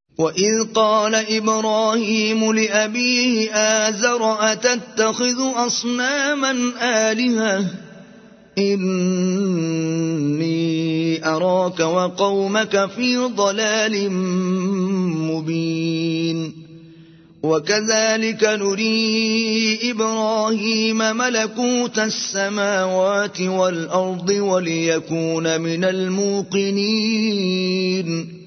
وإذ قال إبراهيم لأبيه آزر أتتخذ أصناما آلهة إني أراك وقومك في ضلال مبين وكذلك نري إبراهيم ملكوت السماوات والأرض وليكون من الموقنين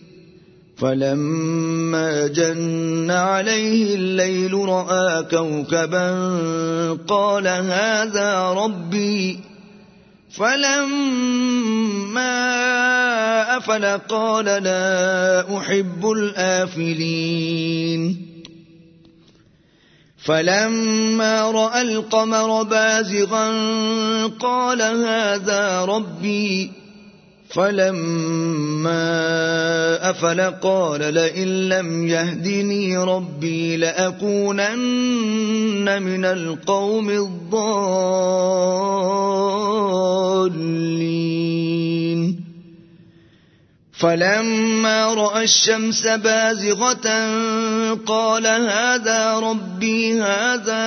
فلما جن عليه الليل رأى كوكبا قال هذا ربي فلما أفل قال لا أحب الآفلين فلما رأى القمر بازغا قال هذا ربي فلما أفل قال لئن لم يهدني ربي لأكونن من القوم الضالين فلما رأى الشمس بازغة قال هذا ربي هذا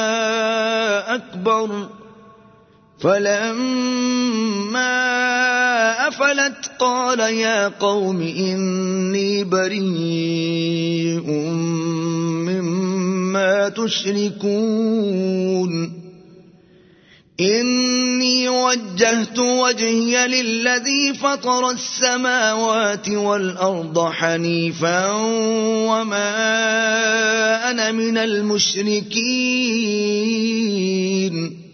أكبر فلما أفلت قال يا قوم إني بريء مما تشركون إني وجهت وجهي للذي فطر السماوات والأرض حنيفا وما أنا من المشركين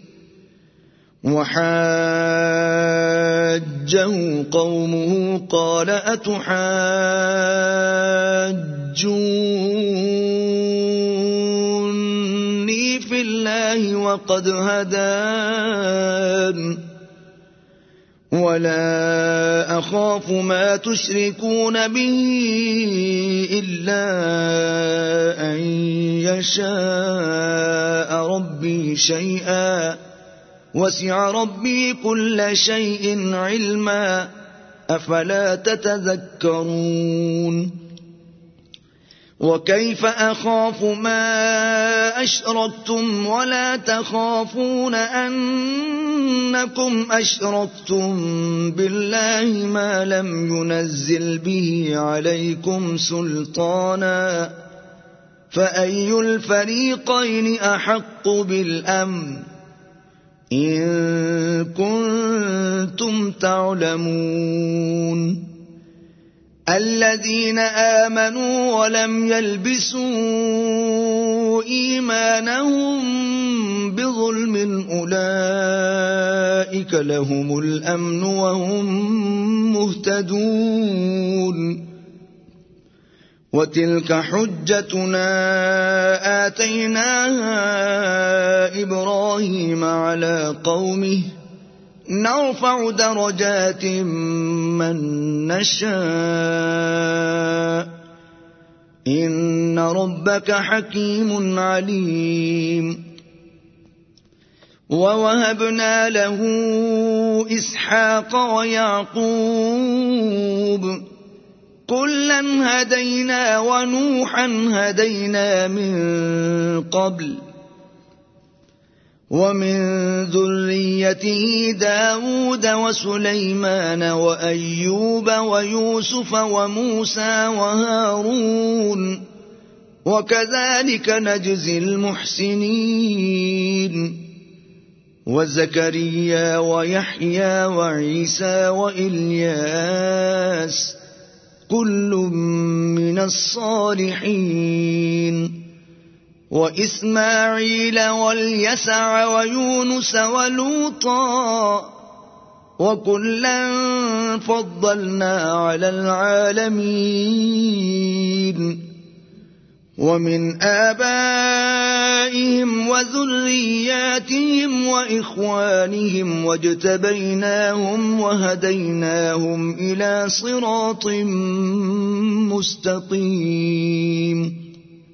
وحاجه قومه قال أتحاجوني في الله وقد هدان ولا أخاف ما تشركون به إلا أن يشاء ربي شيئا وسع ربي كل شيء علما أفلا تتذكرون وكيف أخاف ما أشركتم ولا تخافون أنكم أشركتم بالله ما لم ينزل به عليكم سلطانا فأي الفريقين أحق بالأمن إن كنتم تعلمون الذين آمنوا ولم يلبسوا إيمانهم بظلم أولئك لهم الأمن وهم مهتدون وتلك حجتنا آتيناها إبراهيم على قومه نرفع درجات من نشاء إن ربك حكيم عليم ووهبنا له إسحاق ويعقوب كلا هدينا ونوحا هدينا من قبل ومن ذريته داود وسليمان وأيوب ويوسف وموسى وهارون وكذلك نجزي المحسنين وزكريا ويحيى وعيسى وإلياس كل من الصالحين وإسماعيل واليسع ويونس ولوطا وكلا فضلنا على العالمين ومن آبائهم وذرياتهم وإخوانهم واجتبيناهم وهديناهم إلى صراط مستقيم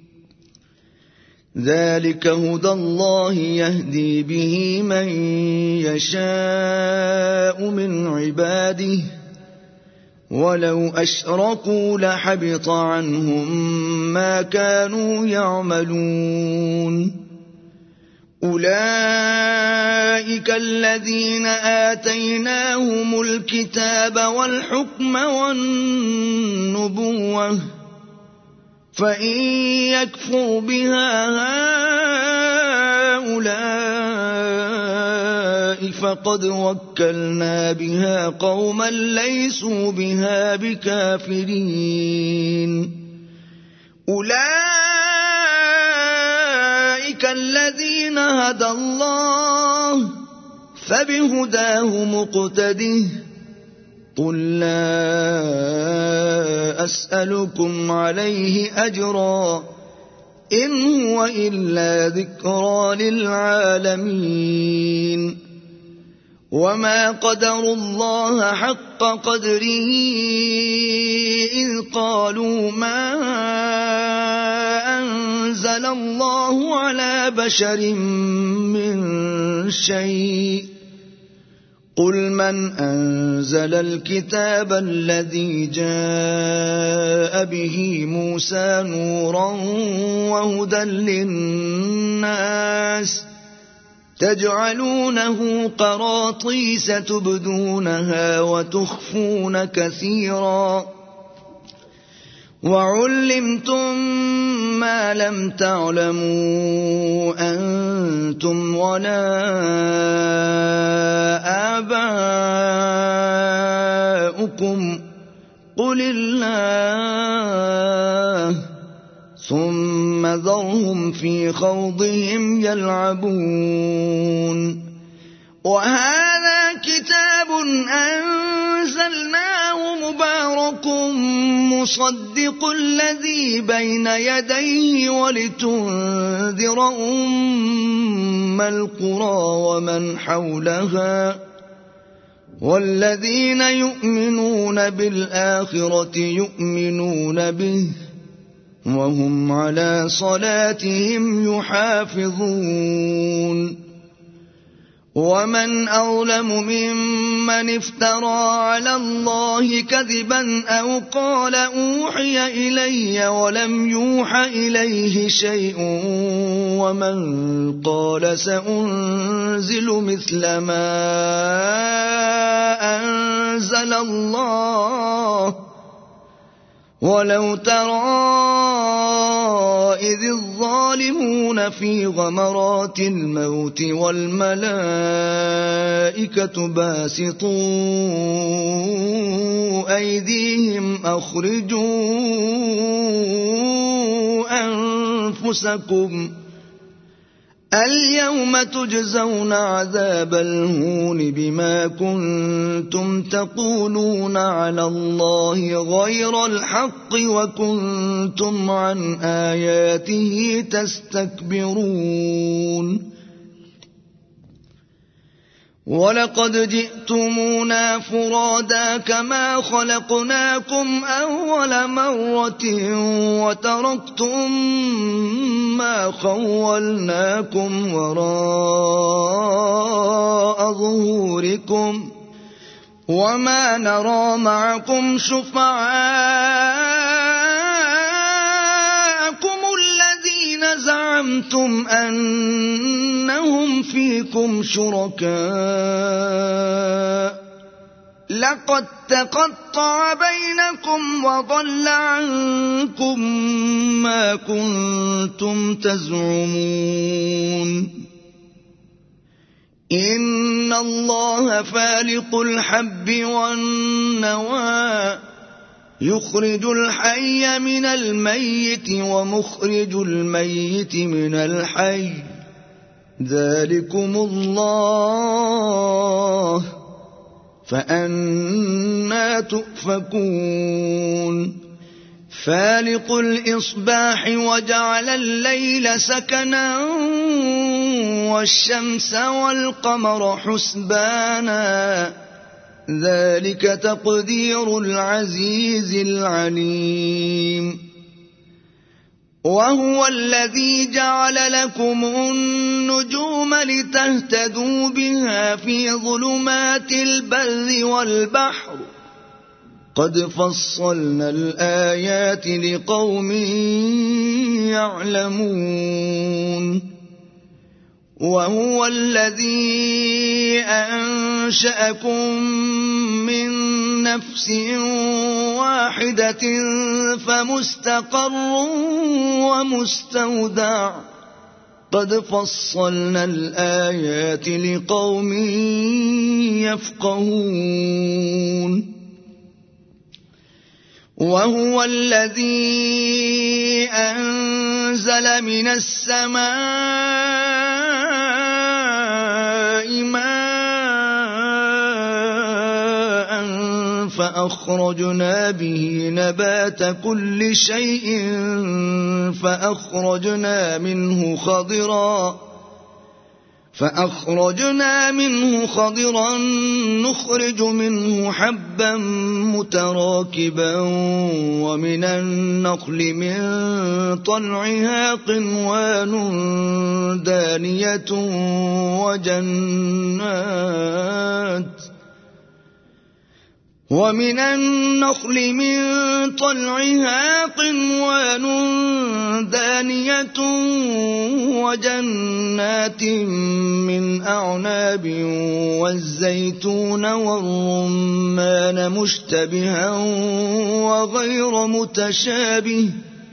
ذلك هدى الله يهدي به من يشاء من عباده ولو أشركوا لحبط عنهم ما كانوا يعملون أولئك الذين آتيناهم الكتاب والحكم والنبوة فإن يكفر بها هؤلاء فقد وكلنا بها قوما ليسوا بها بكافرين أولئك الذين هدى الله فبهداه مقتده قل لا أسألكم عليه أجرا إن هو إلا ذكرى للعالمين وما قدروا الله حق قدره إذ قالوا ما أنزل الله على بشر من شيء قل من أنزل الكتاب الذي جاء به موسى نورا وهدى للناس تجعلونه قراطيس تبدونها وتخفون كثيرا وعلمتم ما لم تعلموا أنتم ولا آباؤكم قل الله ثم ذرهم في خوضهم يلعبون وهذا كتاب أنزلناه مبارك مصدق الذي بين يديه ولتنذر أم القرى ومن حولها والذين يؤمنون بالآخرة يؤمنون به وهم على صلاتهم يحافظون ومن أظلم ممن افترى على الله كذبا أو قال أوحي إلي ولم يوح إليه شيء ومن قال سأنزل مثل ما أنزل الله ولو ترى إذ الظالمون في غمرات الموت والملائكة باسطوا أيديهم أخرجوا أنفسكم اليوم تجزون عذاب الهون بما كنتم تقولون على الله غير الحق وكنتم عن آياته تستكبرون ولقد جئتمونا فرادا كما خلقناكم أول مرة وتركتم ما خولناكم وراء ظهوركم وما نرى معكم شفعاءكم الذين زعمتم أنهم فيكم شركاء لقد تقطع بينكم وضل عنكم ما كنتم تزعمون إن الله فالق الحب والنوى يخرج الحي من الميت ومخرج الميت من الحي ذلكم الله فأنى تؤفكون فالق الإصباح وجعل الليل سكنا والشمس والقمر حسبانا ذلك تقدير العزيز العليم وهو الذي جعل لكم النجوم لتهتدوا بها في ظلمات البر والبحر قد فصلنا الآيات لقوم يعلمون وهو الذي أنشأكم من نفس واحدة فمستقر ومستودع قد فصلنا الآيات لقوم يفقهون وهو الذي أنزل من السماء ماء فأخرجنا به نبات كل شيء فأخرجنا منه خضرا نخرج منه حبا متراكبا ومن النخل من طلعها قنوان دانية وجنات من أعناب والزيتون والرمان مشتبها وغير متشابه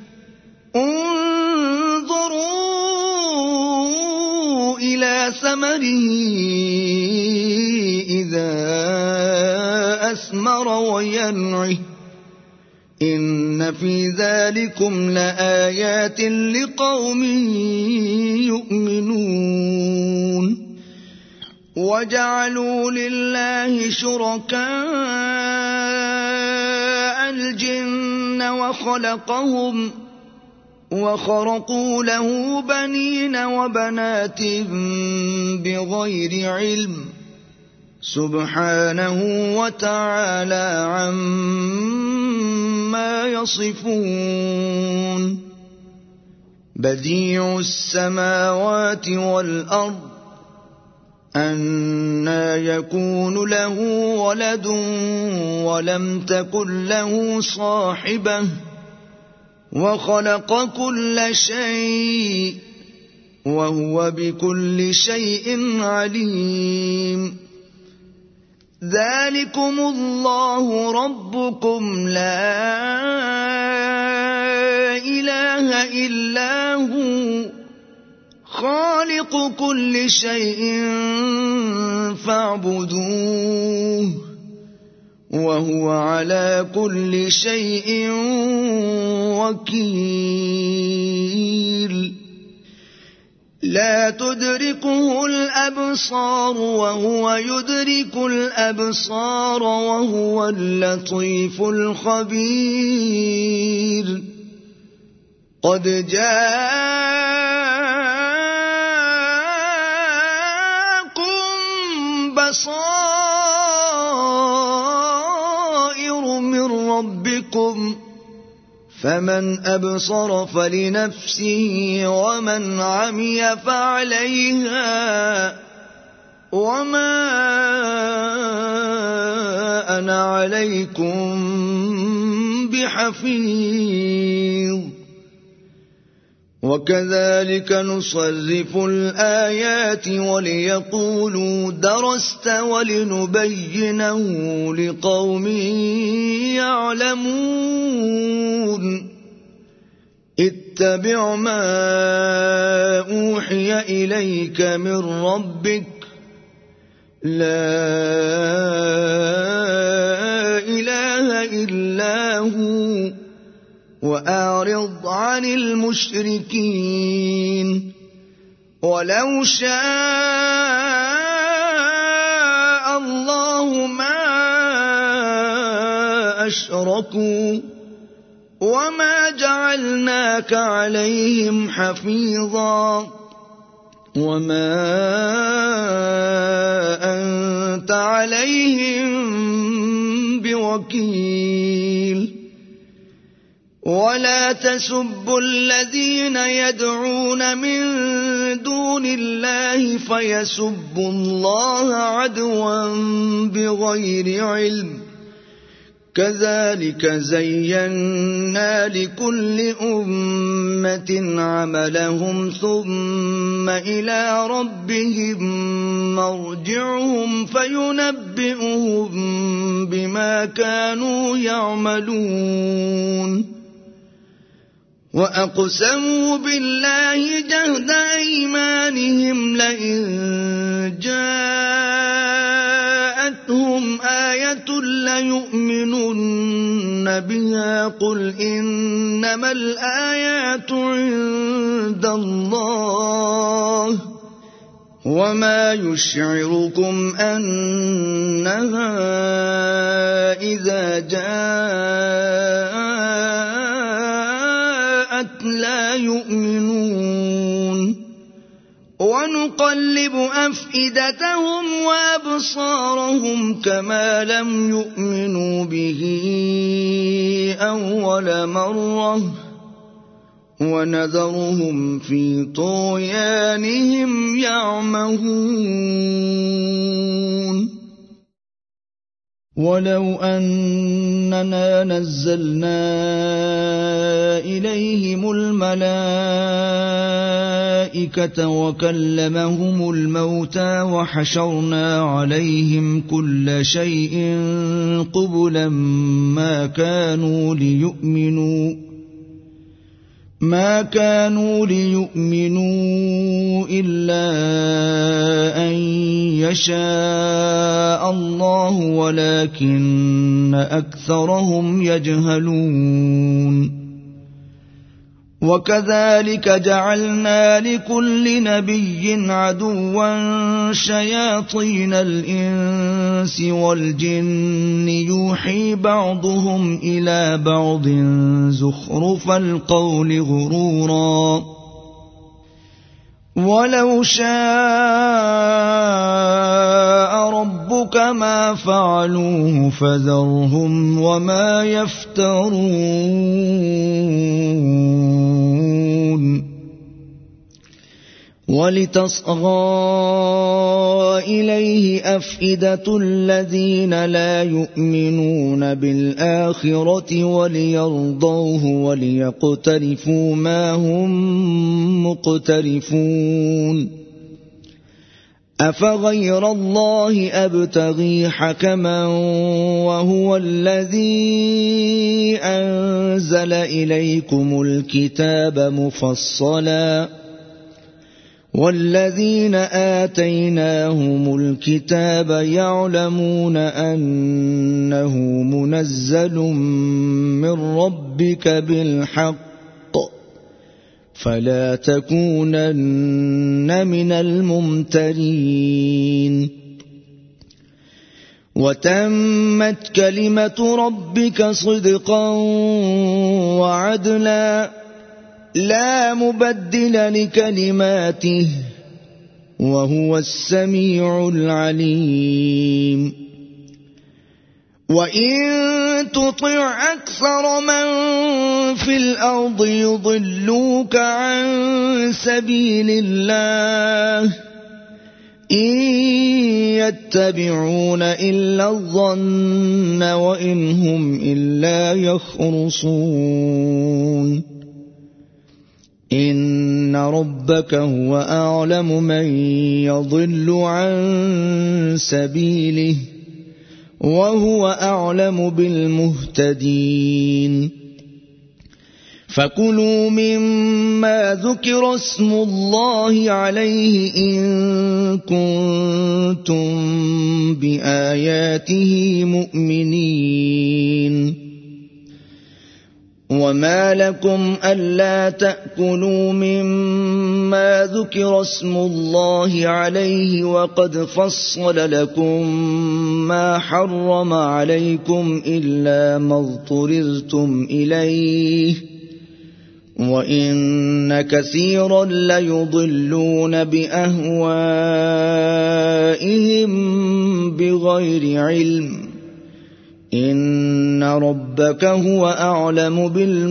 انظروا إلى ثمره إذا أثمر وينعه إن في ذلكم لآيات لقوم يؤمنون وجعلوا لله شركاء الجن وخرقوا له بنين وبنات بغير علم سبحانه وتعالى عما يصفون بديع السماوات والأرض أنى يكون له ولد ولم تكن له صاحبة وخلق كل شيء وهو بكل شيء عليم ذلكم الله ربكم لا إله إلا هو خالق كل شيء فاعبدوه وهو على كل شيء وكيل لا تدركه الأبصار وهو يدرك الأبصار وهو اللطيف الخبير قد جاءكم بصائر من ربكم فمن أبصر فلنفسه ومن عمي فعليها وما أنا عليكم بحفيظ وكذلك نصرف الآيات وليقولوا درست ولنبينه لقوم يعلمون اتبع ما أوحي إليك من ربك لا إله إلا هو وأعرض عن المشركين ولو شاء الله ما أشركوا وما جعلناك عليهم حفيظا وما أنت عليهم بوكيل ولا تسبوا الذين يدعون من دون الله فيسبوا الله عدوا بغير علم كذلك زينا لكل أمة عملهم ثم إلى ربهم مرجعهم فينبئهم بما كانوا يعملون وأقسموا بالله جهد أيمانهم لئن جاءتهم آية ليؤمنن بها قل إنما الآيات عند الله وما يشعركم أنها إذا جاءت لا يؤمنون ونقلب أفئدتهم وأبصارهم كما لم يؤمنوا به أول مرة ونذرهم في طغيانهم يعمهون ولو أننا نزلنا إليهم الملائكة وكلمهم الموتى وحشرنا عليهم كل شيء قبلا ما كانوا ليؤمنوا إلا أن يشاء الله ولكن أكثرهم يجهلون وكذلك جعلنا لكل نبي عدوا شياطين الإنس والجن يوحي بعضهم إلى بعض زخرف القول غرورا ولو شاء ربك ما فعلوه فذرهم وما يفترون ولتصغى إليه أفئدة الذين لا يؤمنون بالآخرة وليرضوه وليقترفوا ما هم مقترفون أفغير الله أبتغي حكما وهو الذي أنزل إليكم الكتاب مفصلا والذين آتيناهم الكتاب يعلمون أنه منزل من ربك بالحق فلا تكونن من الممترين وتمت كلمة ربك صدقا وعدلا لا مبدل لكلماته وهو السميع العليم وإن تطع أكثر من في الأرض يضلوك عن سبيل الله إن يتبعون إلا الظن وإن هم إلا يخرصون إن ربك هو أعلم من يضل عن سبيله وهو أعلم بالمهتدين فكلوا مما ذكر اسم الله عليه إن كنتم بآياته مؤمنين وما لكم ألا تأكلوا مما ذكر اسم الله عليه وقد فصل لكم ما حرم عليكم إلا ما اضطررتم إليه وإن كثيرا ليضلون بأهوائهم بغير علم إن ربك هو أعلم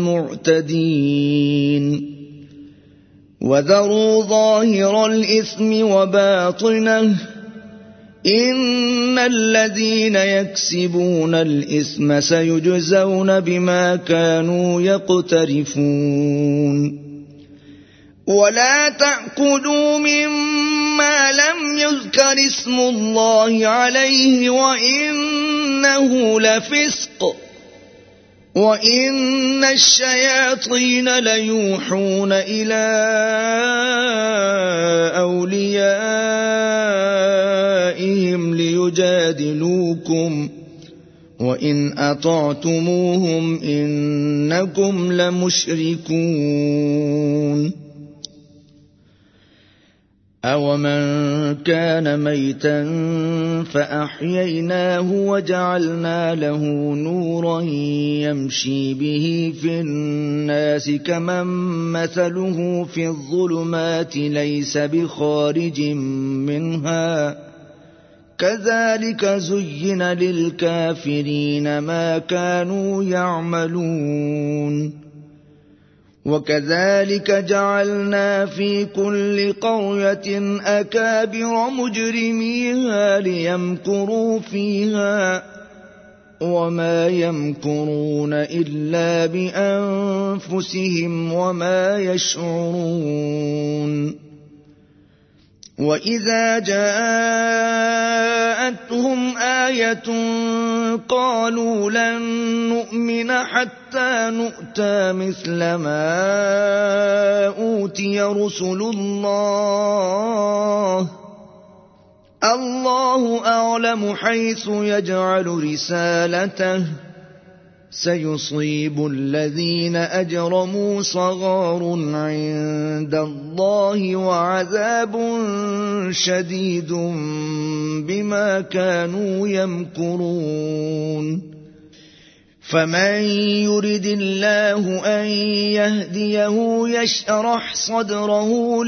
بالمعتدين وذروا ظاهر الإثم وباطنه إن الذين يكسبون الإثم سيجزون بما كانوا يقترفون ولا تأكلوا مما لم يذكر اسم الله عليه وإنه لفسق وإن الشياطين ليوحون إلى أوليائهم ليجادلوكم وإن أطعتموهم إنكم لمشركون أَوَمَنْ كَانَ مَيْتًا فَأَحْيَيْنَاهُ وَجَعَلْنَا لَهُ نُورًا يَمْشِي بِهِ فِي النَّاسِ كَمَنْ مَثَلُهُ فِي الظُّلُمَاتِ لَيْسَ بِخَارِجٍ مِنْهَا كَذَلِكَ زُيِّنَ لِلْكَافِرِينَ مَا كَانُوا يَعْمَلُونَ وَكَذَلِكَ جَعَلْنَا فِي كُلِّ قَرْيَةٍ أَكَابِرَ مُجْرِمِيهَا لِيَمْكُرُوا فِيهَا وَمَا يَمْكُرُونَ إِلَّا بِأَنفُسِهِمْ وَمَا يَشْعُرُونَ وَإِذَا جَاءَتْهُمْ آيَةٌ قَالُوا لَن نُّؤْمِنَ حَتَّى نُؤْتَىٰ مِثْلَ مَا أُوتِيَ رُسُلُ اللَّهِ اللَّهُ أَعْلَمُ حَيْثُ يَجْعَلُ رِسَالَتَهُ سيصيب الذين أجرموا صغار عند الله وعذاب شديد بما كانوا يمكرون فمن يرد الله أن يهديه يشرح صدره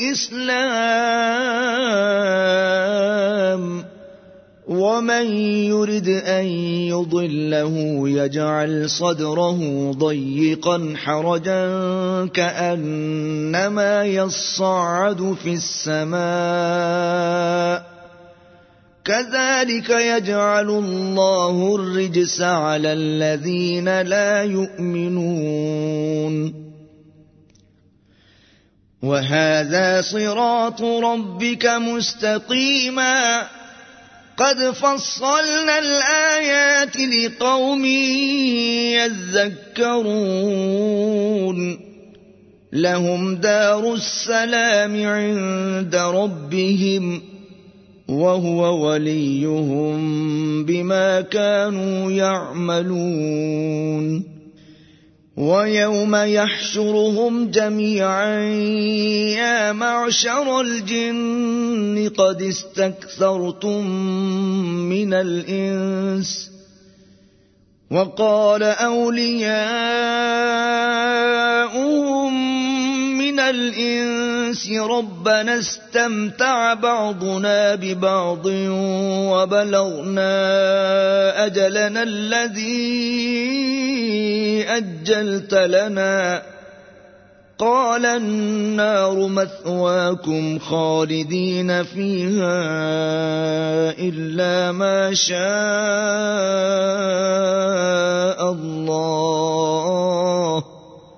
للإسلام ومن يرد أن يضله يجعل صدره ضيقا حرجا كأنما يصعد في السماء كذلك يجعل الله الرجس على الذين لا يؤمنون وهذا صراط ربك مستقيما قد فصلنا الآيات لقوم يذكرون لهم دار السلام عند ربهم وهو وليهم بما كانوا يعملون ويوم يحشرهم جميعا يا معشر الجن قد استكثرتم من الإنس وقال أولياؤهم من الإنس ربنا استمتع بعضنا ببعض وبلغنا أجلنا الذي أجلت لنا قال النار مثواكم خالدين فيها إلا ما شاء الله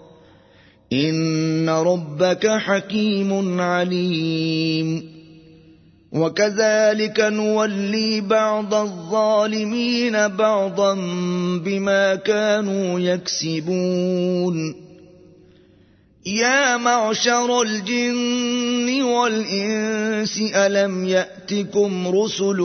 إن ربك حكيم عليم وكذلك نولي بعض الظالمين بعضا بما كانوا يكسبون يا معشر الجن والإنس ألم يأتكم رسل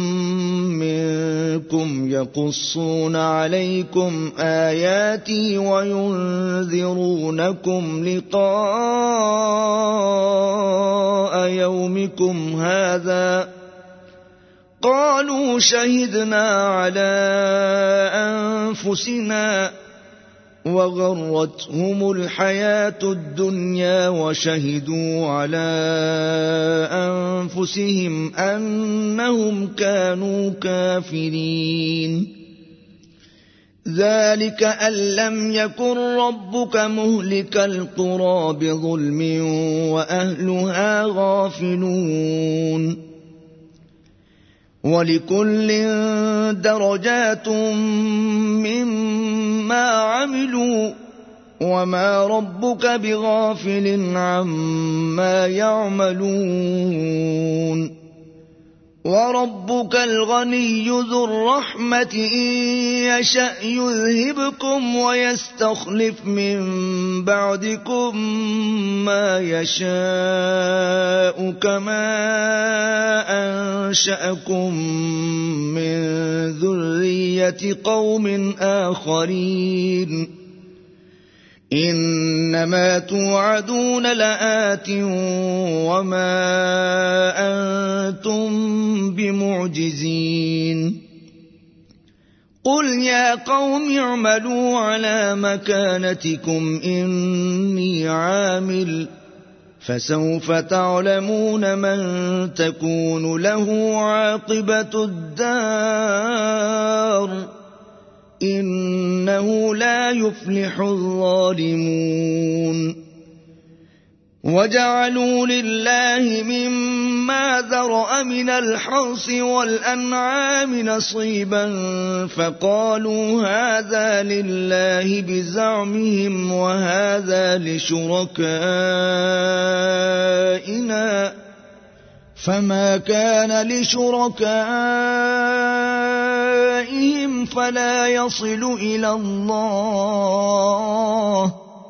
منكم يقصون عليكم آياتي وينذرونكم لقاء يومكم هذا قالوا شهدنا على أنفسنا وغرتهم الحياة الدنيا وشهدوا على أنفسهم أنهم كانوا كافرين ذلك أن لم يكن ربك مهلك القرى بظلم وأهلها غافلون وَلِكُلٍّ دَرَجَاتٌ مِّمَّا عَمِلُوا وَمَا رَبُّكَ بِغَافِلٍ عَمَّا يَعْمَلُونَ وَرَبُّكَ الْغَنِيُّ ذُو الرَّحْمَةِ إِن يَشَأْ يُذْهِبْكُمْ وَيَسْتَخْلِفْ مِن بَعْدِكُم مَّا يَشَاءُ كَمَا أَنشَأَكُم مِّن ذُرِّيَّةِ قَوْمٍ آخَرِينَ إِنَّمَا تُوعَدُونَ لَآتٍ وَمَا أَنتُم بِمُعْجِزِينَ قُلْ يَا قَوْمِ اعْمَلُوا عَلَىٰ مَكَانَتِكُمْ إِنِّي عَامِلٌ فَسَوْفَ تَعْلَمُونَ مَن تَكُونُ لَهُ عَاقِبَةُ الدَّارِ إِنَّهُ لَا يُفْلِحُ الظَّالِمُونَ وَجَعَلُوا لِلَّهِ مِمَّا ذَرَأَ مِنَ الْحَرْثِ وَالْأَنْعَامِ نَصِيبًا فَقَالُوا هَٰذَا لِلَّهِ بِزَعْمِهِمْ وَهَٰذَا لِشُرَكَائِنَا فَمَا كَانَ لِشُرَكَائِهِمْ فَلَا يَصِلُ إِلَى اللَّهِ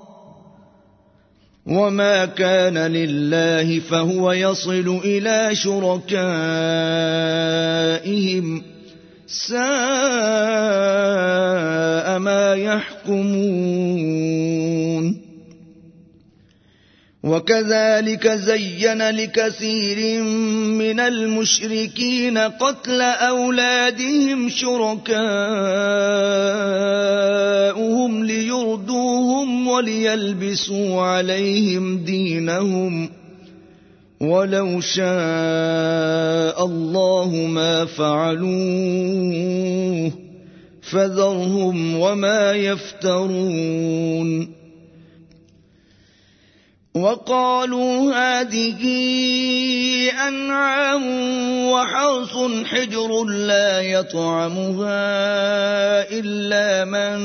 وَمَا كَانَ لِلَّهِ فَهُوَ يَصِلُ إِلَى شُرَكَائِهِمْ سَاءَ مَا يَحْكُمُونَ وَكَذَلِكَ زَيَّنَ لِكَثِيرٍ مِّنَ الْمُشْرِكِينَ قَتْلَ أَوْلَادِهِمْ شُرَكَاؤُهُمْ لِيُرْدُوهُمْ وَلِيَلْبِسُوا عَلَيْهِمْ دِينَهُمْ وَلَوْ شَاءَ اللَّهُ مَا فَعَلُوهُ فَذَرْهُمْ وَمَا يَفْتَرُونَ وَقَالُوا هَٰذِهِ أَنْعَامٌ وَحَرْثٌ حِجْرٌ لَّا يَطْعَمُهَا إِلَّا مَن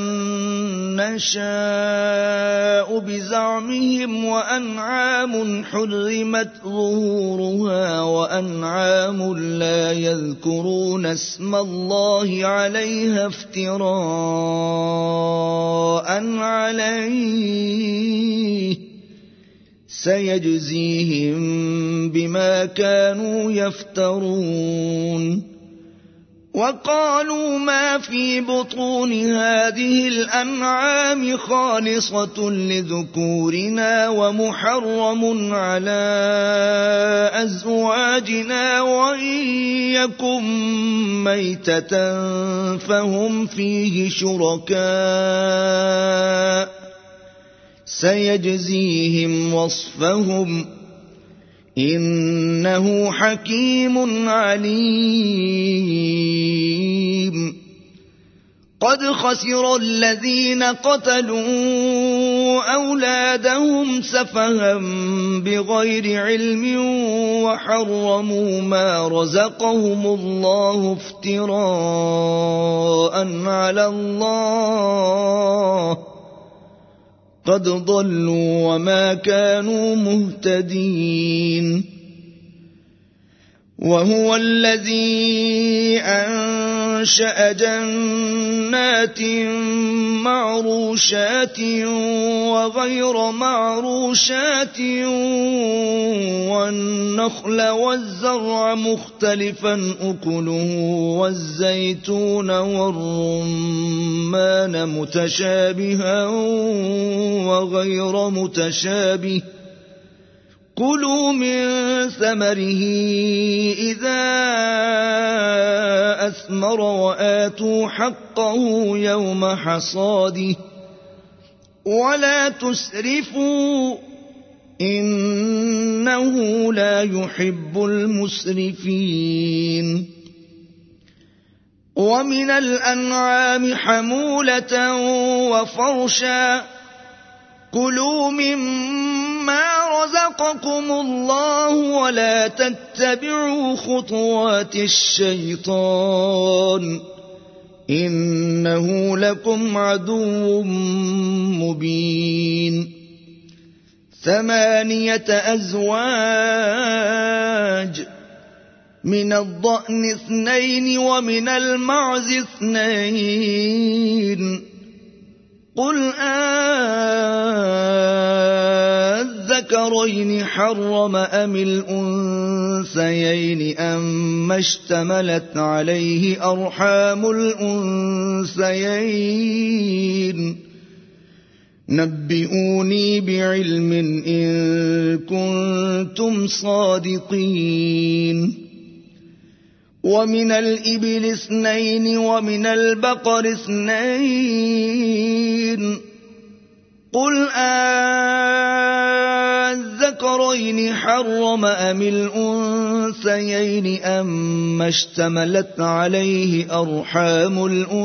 نَّشَاءُ بِزَعْمِهِمْ وَأَنْعَامٌ حُرِّمَتْ ظُهُورُهَا وَأَنْعَامٌ لَّا يَذْكُرُونَ اسْمَ اللَّهِ عَلَيْهَا افْتِرَاءً عَلَيْهِ سيجزيهم بما كانوا يفترون وقالوا ما في بطون هذه الأنعام خالصة لذكورنا ومحرم على أزواجنا وإن يكن ميتة فهم فيه شركاء سيجزيهم وصفهم إنه حكيم عليم قد خسر الذين قتلوا أولادهم سفها بغير علم وحرموا ما رزقهم الله افتراء على الله قد ضلوا وما كانوا مهتدين وهو الذي أنشأ جنات معروشات وغير معروشات والنخل والزرع مختلفا أكله والزيتون والرمان متشابها وغير متشابه كلوا من ثمره إذا أثمر وآتوا حقه يوم حصاده ولا تسرفوا إنه لا يحب المسرفين ومن الأنعام حمولة وفرشا كلوا مما رزقكم الله ولا تتبعوا خطوات الشيطان إنه لكم عدو مبين 8 أزواج من الضأن 2 ومن المعز 2 قل الذكرين حرم أم الأنثيين أما اشتملت عليه أرحام الأنثيين نبئوني بعلم إن كنتم صادقين ومن الإبل 2 ومن البقر 2 قل الذكرين حرم أم الأنثيين أما اشتملت عليه أرحام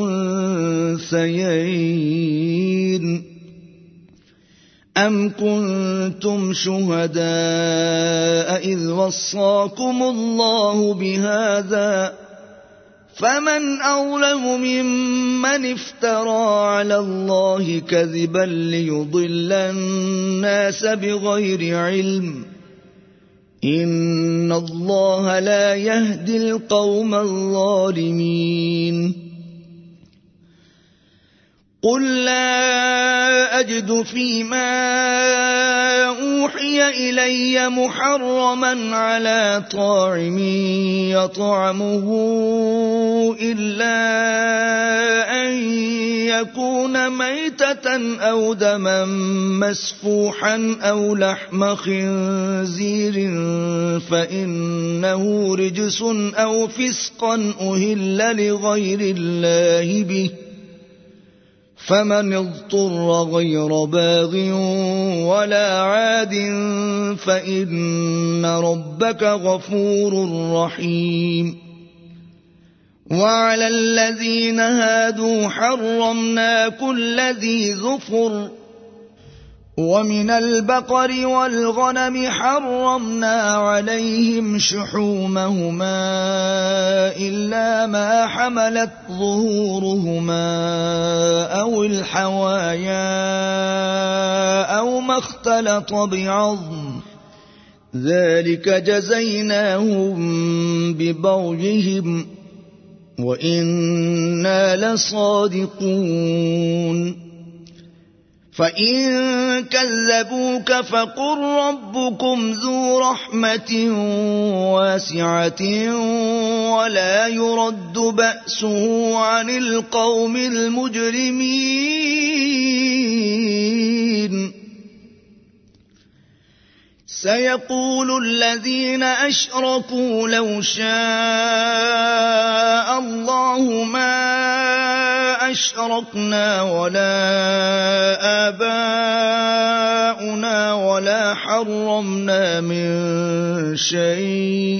الأنثيين أم كنتم شهداء إذ وصاكم الله بهذا فمن أظلم ممن افترى على الله كذبا ليضل الناس بغير علم إن الله لا يهدي القوم الظالمين قل لا أجد فيما أوحي إلي محرما على طاعم يطعمه إلا أن يكون ميتة أو دما مسفوحا أو لحم خنزير فإنه رجس أو فسقا أهل لغير الله به فمن اضطر غير باغ ولا عاد فإن ربك غفور رحيم وعلى الذين هادوا حرمنا كل ذي ظفر ومن البقر والغنم حرمنا عليهم شحومهما إلا ما حملت ظهورهما أو الحوايا أو ما اختلط بعظم ذلك جزيناهم ببغيهم وإنا لصادقون فإن كذبوك فقل ربكم ذو رحمة واسعة ولا يرد بأسه عن القوم المجرمين سيقول الذين أشركوا لو شاء الله ما أشركنا ولا آباؤنا ولا حرمنا من شيء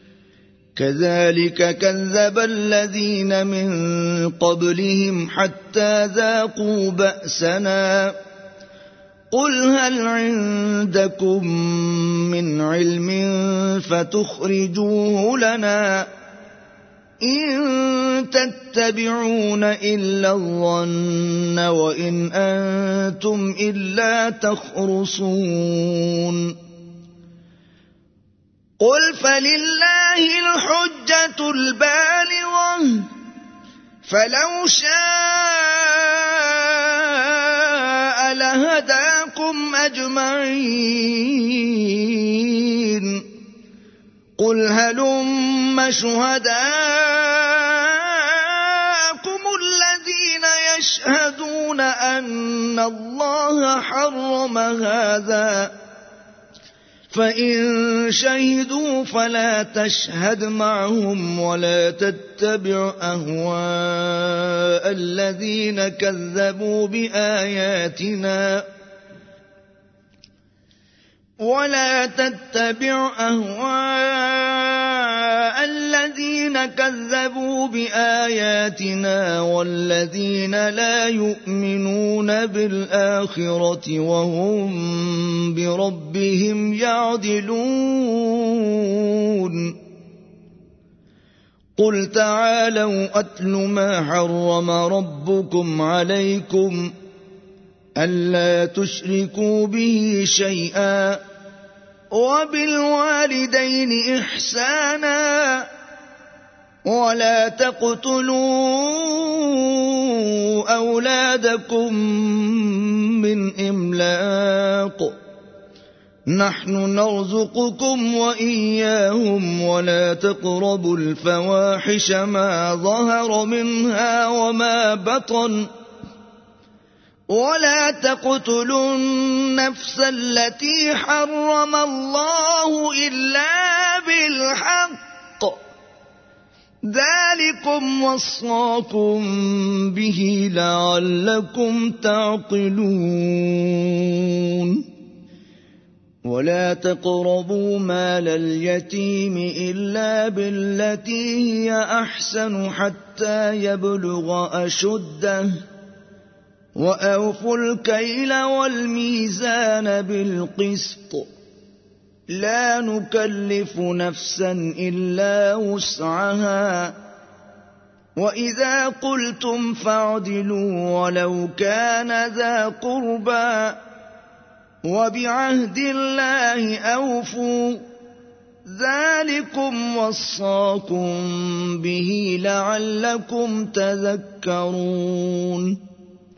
كذلك كذب الذين من قبلهم حتى ذاقوا بأسنا قل هل عندكم من علم فتخرجوه لنا إن تتبعون إلا الظن وإن أنتم إلا تخرصون قل فلله الحجة البالغة فلو شاء لهداكم أجمعين قل هلم شهداءكم الذين يشهدون أن الله حرم هذا فإن شهدوا فلا تشهد معهم ولا تتبع أهواء الذين كذبوا بآياتنا ولا تتبع أهواء الذين كذبوا بآياتنا والذين لا يؤمنون بالآخرة وهم بربهم يعدلون قل تعالوا أتل ما حرم ربكم عليكم ألا تشركوا به شيئا وبالوالدين إحسانا ولا تقتلوا أولادكم من إملاق نحن نرزقكم وإياهم ولا تقربوا الفواحش ما ظهر منها وما بطن ولا تقتلوا النفس التي حرم الله إلا بالحق ذلكم وصاكم به لعلكم تعقلون ولا تقربوا مال اليتيم إلا بالتي هي أحسن حتى يبلغ أشده وأوفوا الكيل والميزان بالقسط لا نكلف نفسا إلا وسعها وإذا قلتم فاعدلوا ولو كان ذا قربى وبعهد الله أوفوا ذلكم وصاكم به لعلكم تذكرون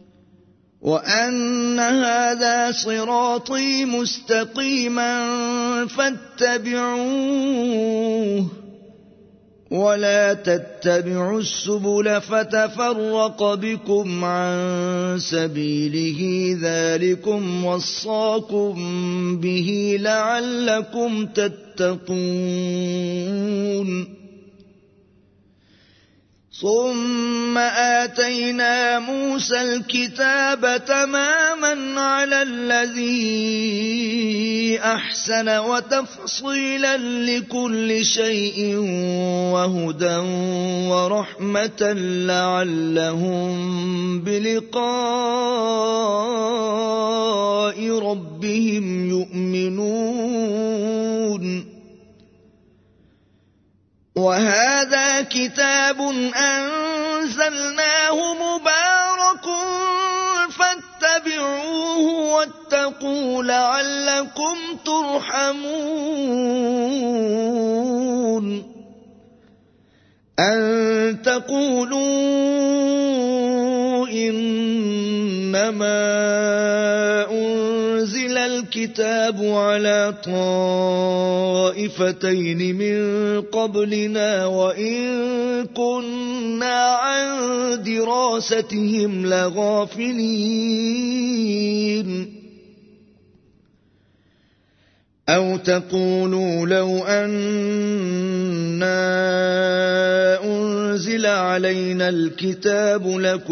وأن هذا صراطي مستقيما فاتبعوه ولا تتبعوا السبل فتفرق بكم عن سبيله ذلكم وصاكم به لعلكم تتقون ثم آتينا موسى الكتاب تماما على الذي أحسن وتفصيلا لكل شيء وهدى ورحمة لعلهم بلقاء ربهم يؤمنون وهذا كتاب أنزلناه مبارك فاتبعوه واتقوا لعلكم ترحمون أن تقولوا إنما أنزل الكتاب على طائفتين من قبلنا وإن كنا عن دراستهم لغافلين أو تقولوا لو أنا أنزل علينا الكتاب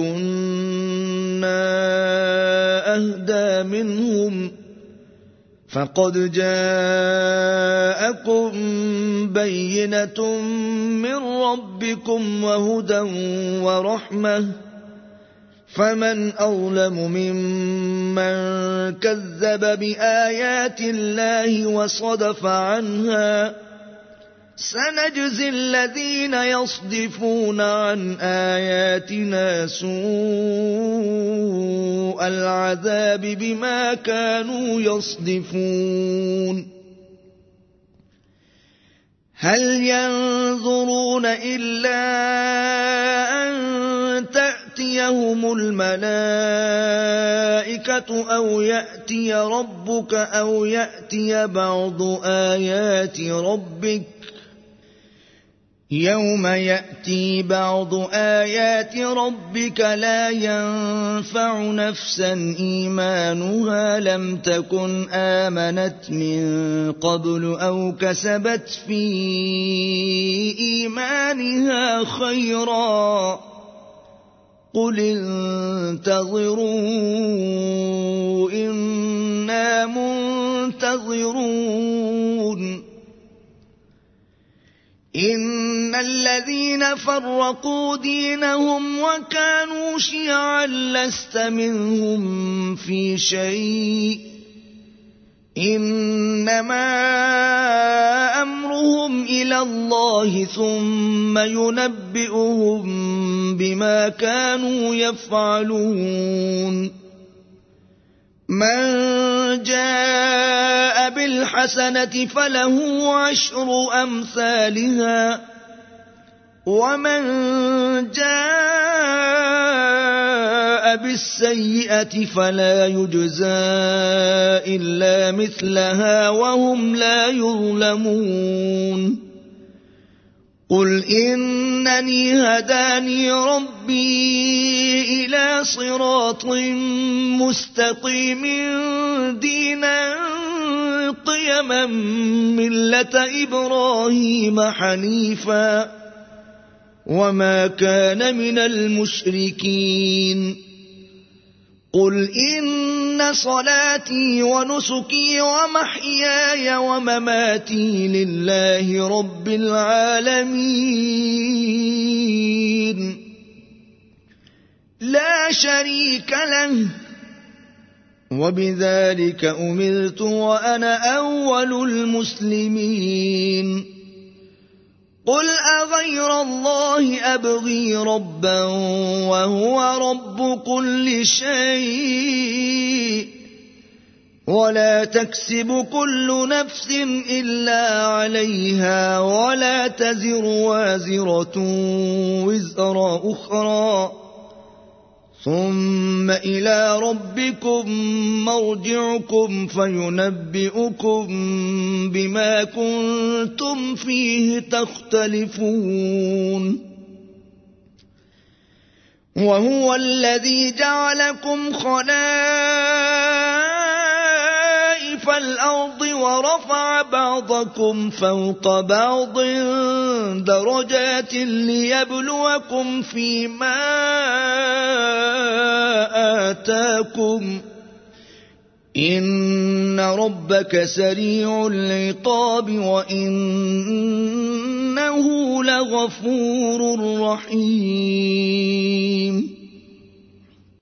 لكنا أهدى منهم فقد جاءكم بينة من ربكم وهدى ورحمة فمن أظلم ممن كذب بآيات الله وصدف عنها سنجزي الذين يصدفون عن آياتنا سوء العذاب بما كانوا يصدفون هل ينظرون إلا أن تأتيهم الملائكة أو يأتي ربك أو يأتي بعض آيات ربك يوم يأتي بعض آيات ربك لا ينفع نفسا إيمانها لم تكن آمنت من قبل أو كسبت في إيمانها خيرا قل انتظروا إنا منتظرون الذين فرقوا دينهم وكانوا شيعا لست منهم في شيء إنما أمرهم إلى الله ثم ينبئهم بما كانوا يفعلون من جاء بالحسنة فله 10 أمثالها ومن جاء بالسيئة فلا يجزى إلا مثلها وهم لا يظلمون قل إنني هداني ربي إلى صراط مستقيم دينا قيما ملة إبراهيم حنيفا وما كان من المشركين قل إن صلاتي ونسكي ومحياي ومماتي لله رب العالمين لا شريك له وبذلك أمرت وأنا أول المسلمين قل أغير الله أبغي ربا وهو رب كل شيء ولا تكسب كل نفس إلا عليها ولا تزر وازرة وزر أخرى ثم إلى ربكم مرجعكم فينبئكم بما كنتم فيه تختلفون وهو الذي جعلكم خلائف الأرض ورفع بعضكم فوق بعض درجات ليبلوكم فيما آتاكم إن ربك سريع العقاب وإنه لغفور رحيم